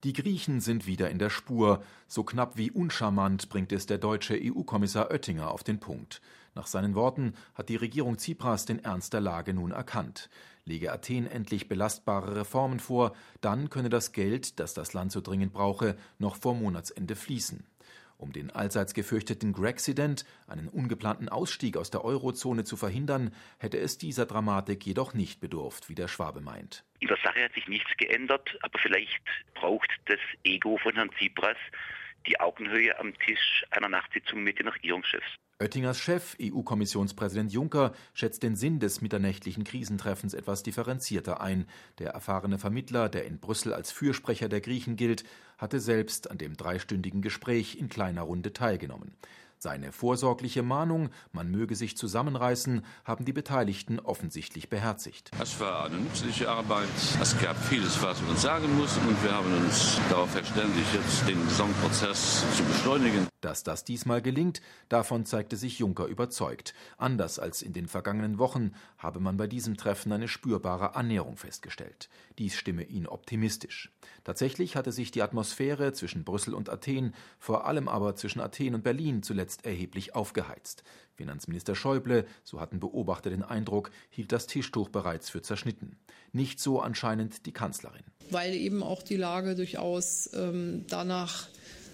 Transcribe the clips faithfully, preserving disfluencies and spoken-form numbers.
Die Griechen sind wieder in der Spur. So knapp wie uncharmant bringt es der deutsche E U-Kommissar Oettinger auf den Punkt. Nach seinen Worten hat die Regierung Tsipras den Ernst der Lage nun erkannt. Lege Athen endlich belastbare Reformen vor, dann könne das Geld, das das Land so dringend brauche, noch vor Monatsende fließen. Um den allseits gefürchteten Grexident, einen ungeplanten Ausstieg aus der Eurozone zu verhindern, hätte es dieser Dramatik jedoch nicht bedurft, wie der Schwabe meint. In der Sache hat sich nichts geändert, aber vielleicht braucht das Ego von Herrn Tsipras die Augenhöhe am Tisch einer Nachtsitzung mit den Regierungschefs. Oettingers Chef, E U-Kommissionspräsident Juncker, schätzt den Sinn des mitternächtlichen Krisentreffens etwas differenzierter ein. Der erfahrene Vermittler, der in Brüssel als Fürsprecher der Griechen gilt, hatte selbst an dem dreistündigen Gespräch in kleiner Runde teilgenommen. Seine vorsorgliche Mahnung, man möge sich zusammenreißen, haben die Beteiligten offensichtlich beherzigt. Es war eine nützliche Arbeit. Es gab vieles, was wir uns sagen mussten, und wir haben uns darauf verständigt, jetzt den Gesamtprozess zu beschleunigen. Dass das diesmal gelingt, davon zeigte sich Juncker überzeugt. Anders als in den vergangenen Wochen habe man bei diesem Treffen eine spürbare Annäherung festgestellt. Dies stimme ihn optimistisch. Tatsächlich hatte sich die Atmosphäre zwischen Brüssel und Athen, vor allem aber zwischen Athen und Berlin, zuletzt erheblich aufgeheizt. Finanzminister Schäuble, so hatten Beobachter den Eindruck, hielt das Tischtuch bereits für zerschnitten. Nicht so anscheinend die Kanzlerin. Weil eben auch die Lage durchaus ähm, danach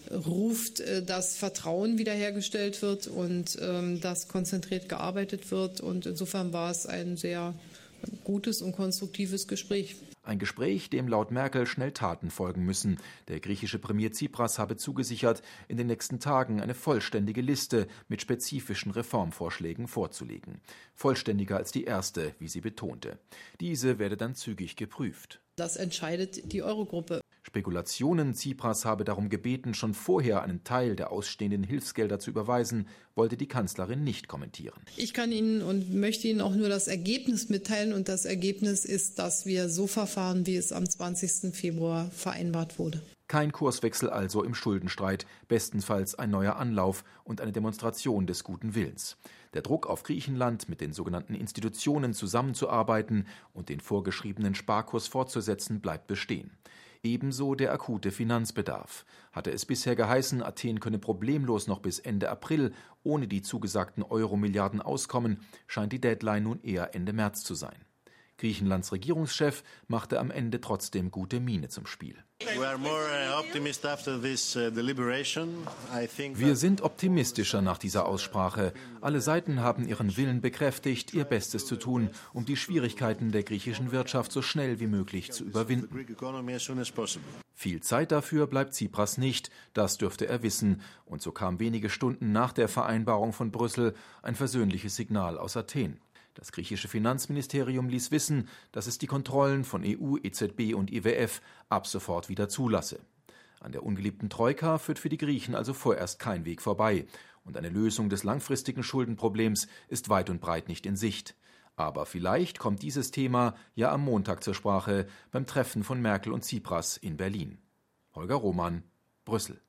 ruft, dass Vertrauen wiederhergestellt wird und ähm, dass konzentriert gearbeitet wird. Und insofern war es ein sehr gutes und konstruktives Gespräch. Ein Gespräch, dem laut Merkel schnell Taten folgen müssen. Der griechische Premier Tsipras habe zugesichert, in den nächsten Tagen eine vollständige Liste mit spezifischen Reformvorschlägen vorzulegen. Vollständiger als die erste, wie sie betonte. Diese werde dann zügig geprüft. Das entscheidet die Eurogruppe. Spekulationen, Tsipras habe darum gebeten, schon vorher einen Teil der ausstehenden Hilfsgelder zu überweisen, wollte die Kanzlerin nicht kommentieren. Ich kann Ihnen und möchte Ihnen auch nur das Ergebnis mitteilen. Und das Ergebnis ist, dass wir so verfahren, wie es am zwanzigsten Februar vereinbart wurde. Kein Kurswechsel also im Schuldenstreit, bestenfalls ein neuer Anlauf und eine Demonstration des guten Willens. Der Druck auf Griechenland, mit den sogenannten Institutionen zusammenzuarbeiten und den vorgeschriebenen Sparkurs fortzusetzen, bleibt bestehen. Ebenso der akute Finanzbedarf. Hatte es bisher geheißen, Athen könne problemlos noch bis Ende April ohne die zugesagten Euro-Milliarden auskommen, scheint die Deadline nun eher Ende März zu sein. Griechenlands Regierungschef machte am Ende trotzdem gute Miene zum Spiel. Wir sind optimistischer nach dieser Aussprache. Alle Seiten haben ihren Willen bekräftigt, ihr Bestes zu tun, um die Schwierigkeiten der griechischen Wirtschaft so schnell wie möglich zu überwinden. Viel Zeit dafür bleibt Tsipras nicht, das dürfte er wissen. Und so kam wenige Stunden nach der Vereinbarung von Brüssel ein versöhnliches Signal aus Athen. Das griechische Finanzministerium ließ wissen, dass es die Kontrollen von E U, E Z B und I W F ab sofort wieder zulasse. An der ungeliebten Troika führt für die Griechen also vorerst kein Weg vorbei. Und eine Lösung des langfristigen Schuldenproblems ist weit und breit nicht in Sicht. Aber vielleicht kommt dieses Thema ja am Montag zur Sprache beim Treffen von Merkel und Tsipras in Berlin. Holger Roman, Brüssel.